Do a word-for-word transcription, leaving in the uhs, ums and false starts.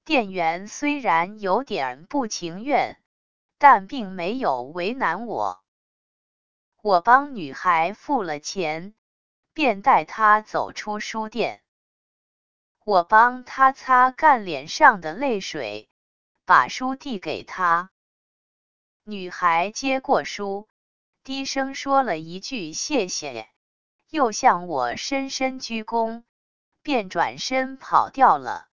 店员虽然有点不情愿，但并没有为难我。我帮女孩付了钱，便带她走出书店。我帮她擦干脸上的泪水，把书递给她。女孩接过书，低声说了一句谢谢，又向我深深鞠躬，便转身跑掉了。